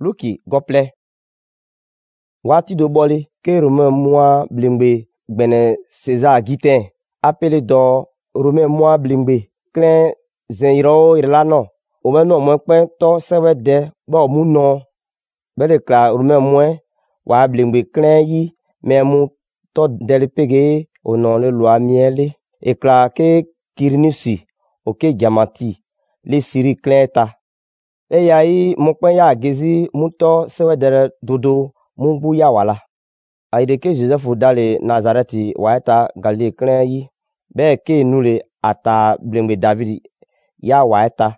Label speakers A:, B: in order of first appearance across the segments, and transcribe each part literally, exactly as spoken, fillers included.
A: Luki gople. Wati do boli ke Romain moi blingbe gbene César Gitin appelé do Romain moi blingbe clen zeniro irlano o me no mo pen to sewe de bo mu no be le kla Romain moi wa blingbe clen yi me mu to del pege o non le loi miele e kla ke Kirinisi o ke Jamati le siri clen ta e ya yi mo pen ya gezi mu to sewe de dodo mu bu ya wala aide ke Joseph dale Nazareti wa eta Galilée clen yi be ke nule ata blingbe David ya wa eta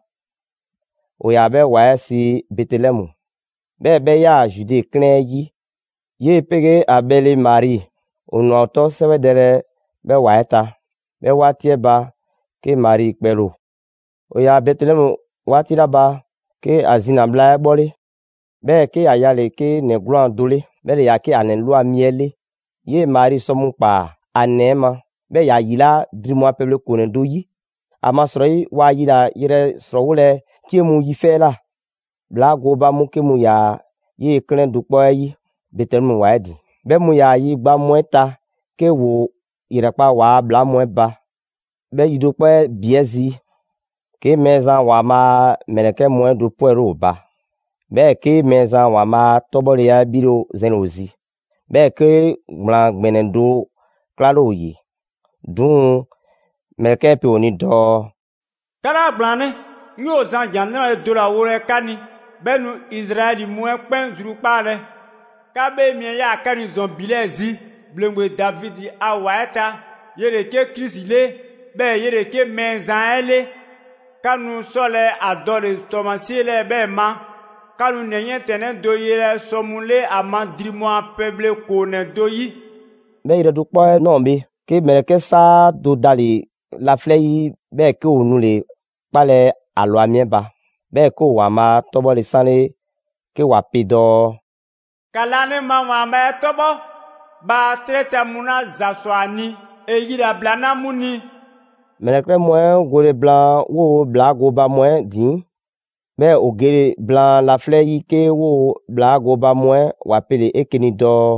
A: o ya be wa si Bethlehem be be ya Jude clen yi ye pege abele Marie o no to sewe de be wa eta be watie ba ke Marie pelo o ya Bethlehem wati la ba ke azina bla boli be ke ayale ke ne glan dole be ya ke anen loi miele ye Marie somu pa anema be ya yila drimo apele konen do yi amasroi wa yila yire srowule ke mu yi fela bla go ba mu ke mu ya ye clen du po yi Bethlehem wa di be mu ya yi gba moeta ke wo irepa wa bla mo ba be yido po biezi ke meza wa ma meneke mo do po ro ba be ke meza wa ma tobole ya biro zenozi be ke glan gbenendo klaro yi dun meneke pe oni do
B: kala blane nyo zan janna do la wore kani benu Israeli mo pen zuru pale ka be mi ya kani zon bilezi blengwe David a waeta yere ke Chrisile be yere ke meza ele kanu sole adore tomasile be ma kanu nenye tene do yere somule amandrimo peble kone doyi
A: be ire du po no bi ke meneke sa do dali la flei be ke onule pale alo amieba be ko wa ma tobo le sane ke wa pido
B: kalane ma wa ma tobo ba treta muna zaswani e yira blana muni
A: meneke mo gore blanc wo bla go ba mo din be ogere blanc la flei ke wo bla go ba mo wa pele ekeni do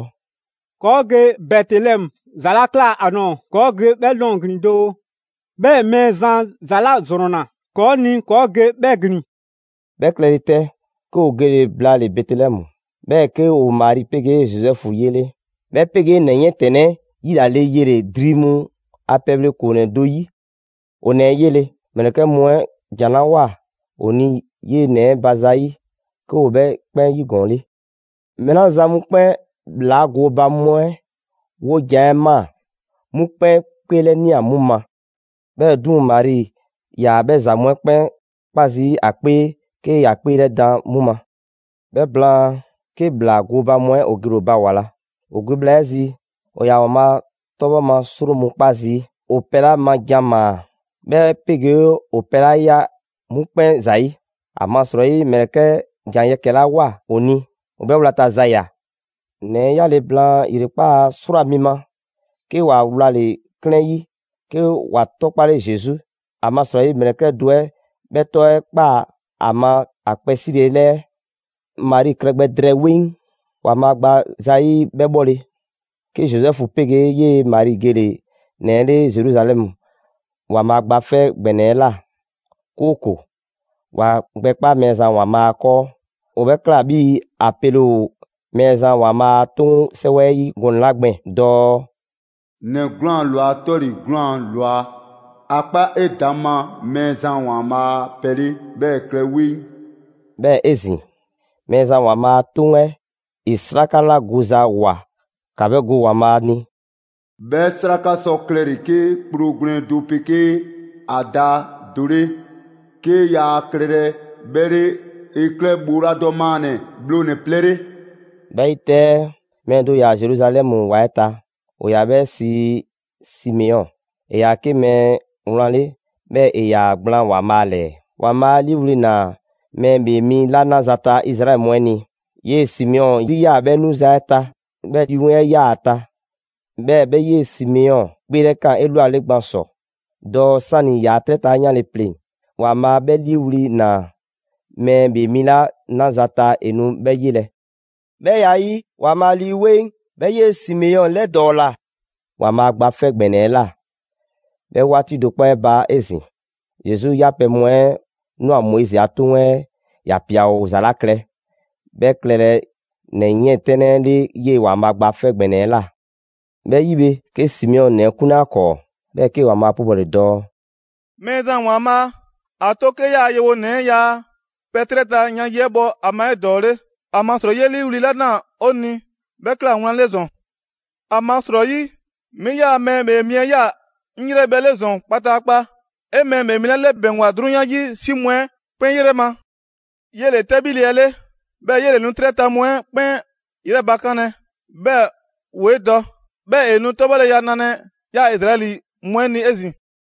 C: koge Bethlehem zalakla anon koge be longni do be mezan zala zorona ko ni koge be gni
A: be clarite ko ogere bla le Bethlehem be ke o mari pege Joseph yele be pege nenye tene yira le yere drimu apeble kone doyi one yele meneke mo jana wa oni ye ne bazai ko be pen yi gonle mena zamu pen bla go ba mo wo jama mu pen pele ni amuma be dun mari ya be zamu pen pazi ape ke ya pe re dan muma be bla ke bla go ba mo ogiro ba wala ogublazi o ya ma tobo ma suru mu pazi opera ma jama be pege opera ya mu pen zai amasroi mereke janye kela wa oni obe wlata zaya ne ya le blanc irepa sura mima ke wa wla le clen yi ke wa to pare Jesus amasroi mereke doe be to pa ama apesire le Marie kregbe dre win wa magba zai be bole ke Joseph pege ye Marie gele ne le Jerusalem wa magba fe gbenela koko wa gbepa meza wa ma ko obe kla bi apelo meza wa ma tun sewe gon lagben do
D: ne grand loi tori grand loi apa edama meza wa ma peli be krewi
A: be ezi meza wa ma tun e israkala guza wa kabe go wa ma ni
D: be sraka so klerike progren do peke ada dore ke ya klere bere ekle bura domane blone plere
A: baite mendo ya Jerusalem wa eta o ya be si Simeon e ya ke me unale be e ya glan wa male wa ma livre na me be mi la nazata Israel mweni ye Simeon bi ya be nuza eta be diwe ya ata be be ye Simeon bire kan elu ale gbanso do sani ya treta nya le plin wa ma be livre na men be mila nazata enu be yile. Be yayi wa ma li wen be ye Simeon le dola. Wa ma gba fe gbene la. Be wati do pa ba ezi. Jésus ya pe mwen nu a Moïse atouwe ya pia o zalakle. Be klere ne nye tene li ye wa ma gba fe gbene la. Be yibe ke Simeon ne kuna ko. Be ke wa ma pubole do.
E: Mezan wa ma atoke ya yewo ne ya petreta nya yebo ama edore ama sro ye li ulila na oni be kla wan lezon ama sro yi mi ya me me mi ya nyire be lezon patapa e me me mi le benwa drunya yi simwe pen yere ma yele tabili ele be yele nu treta mwe pen yere bakane be we do be enu tobale ya nane ya Israeli mwe ni ezi.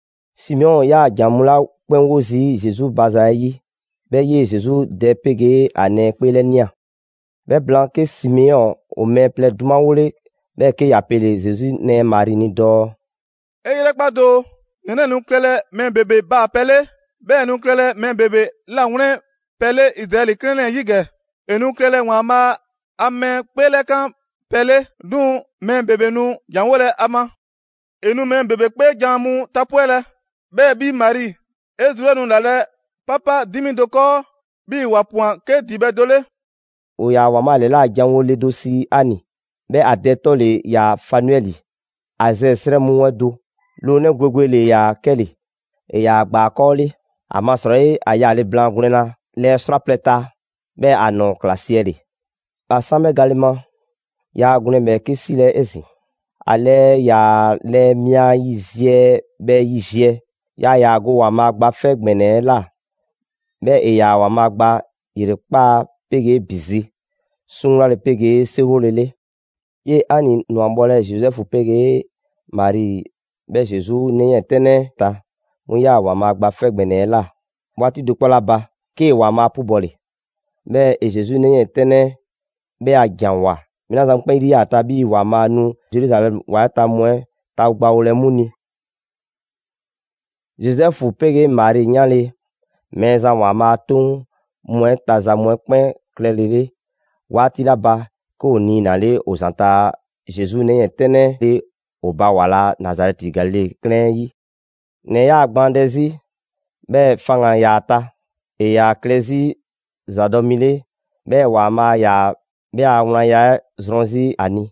A: Simeon ya jamula pen wozi Jésus bazayi. Be ye Jésus de pege ane pelenia. Be blanke Simeon o me ple duma wole be ke yapele Jésus ne Marie ni do.
E: E yere pado nene nu klele men bebe ba pele be nu klele men bebe la wune pele Israeli klele yige enu klele wama ame pele kan pele dun men bebe nu janwole ama enu men bebe pe jamu tapwele be bi Marie ezure nu lale papa dimi doko bi wapuan ke dibe dole.
A: O ya wama le la janwo le dosi ani. Be adeto le ya Fanueli. Aze sre muwe do. Lo ne gwegwe le ya keli. E ya gba koli. Amasroye aya le blanc gunena. Le srapleta. Be anon klasieli. Asame galima. Ya gune me kisi le ezi. Ale ya le mia yizye be yizye. Ya ya go wama gba fek mene la. Be e ya wama gba irekpa pege bizi. Sunra le pege sewolele. Ye ani nuambole Joseph pege Marie. Be Jésus nenye tene ta. Muya wama gba fek mene la. Wati dukola ba. Ke wama pubole. Be e Jésus nenye tene. Be a janwa. Mina zan kwen iri ata bi wama nu. Jerusalem wa ta mwen. Ta ugba ole muni. Joseph pege Marie nyale. Meza wama tung mwen taza mwen kwen klelele. Wati la ba ko ni nale ozanta Jésus ne tene le oba wala Nazareti Galile klen yi. Ne ya gbandezi be fanga ya ta. E ya klezi zadomile be wama ya be a wana ya zronzi ani.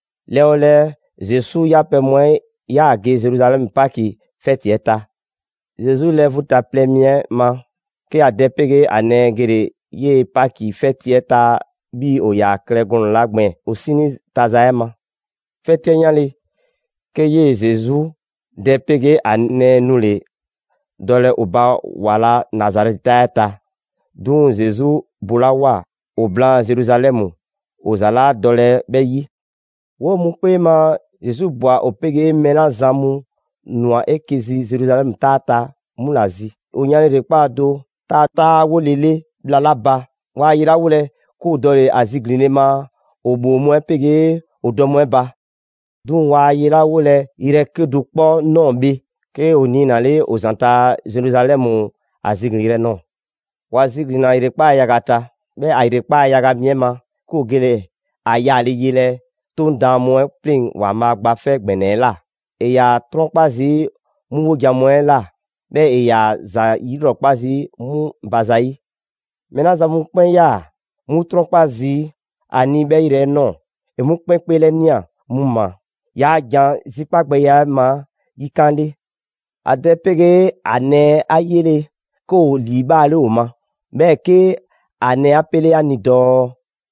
A: Leole Jésus ya pe mwen ya ge Jerusalem paki feti eta. Jésus le vuta plemie man. Ke a depege ane gere ye paki feti eta bi o ya klegon lagmen osini tazaema. Feti nyale ke ye Jésus depege ane nule dole oba wala Nazareta eta. Dun Jésus bulawa o blan Jerusalemu ozala dole beyi. Wo mukpe ma Jésus boa opege mena zamu nua ekezi Jerusalem tata mulazi. O nyale rekpa do tata wolele blalaba wa yira wole ko dole azigline ma obo mwen pege odo mwen ba. Dun wa yira wole ire kedu kpo non bi ke oni nale ozanta Jerusalem aziglire non. Wa ziglina ire pa yagata be a ire pa yaga miema ko gele ayale yele ton dan mwen pling wa ma gba fe gbene la. E ya trompazi mu wogia mwen la. Be e ya za yiro pazi mu bazayi. Mena za mu pen ya mu trompazi ani be ire non. E mu pen pele nia mu ma. Ya jan zipagbe ya ma yikande. Ade pege ane ayele ko liba le o ma. Be ke ane apele ani do.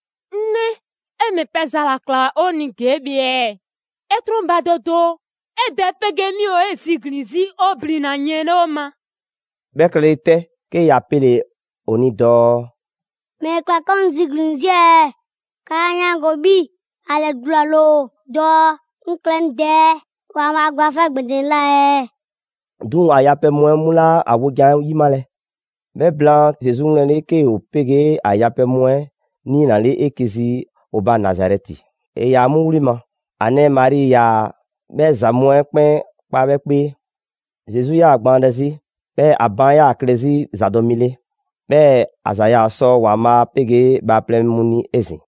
F: Ne e me pesa la kla oni gebie. E tromba dodo. E de pege mi o e zignizi obli na nyeno ma.
A: Bekle te ke yapele oni do.
G: Me kwa kon zignizi e. Kanya gobi. Ale glalo do. Nklende. Kwa magwa fek beden la e.
A: Dun ayape mwen mula awojan yimale. Be blan Jésus nene ke o pege ayape mwen ni nale ekezi oba Nazareti. E ya moulima. Ane Marie ya be zamwen kpen pawe kpe. Jésus ya gbandezi be aban ya klezi zadomile. Be Azaya so wama pege ba plem muni ezi.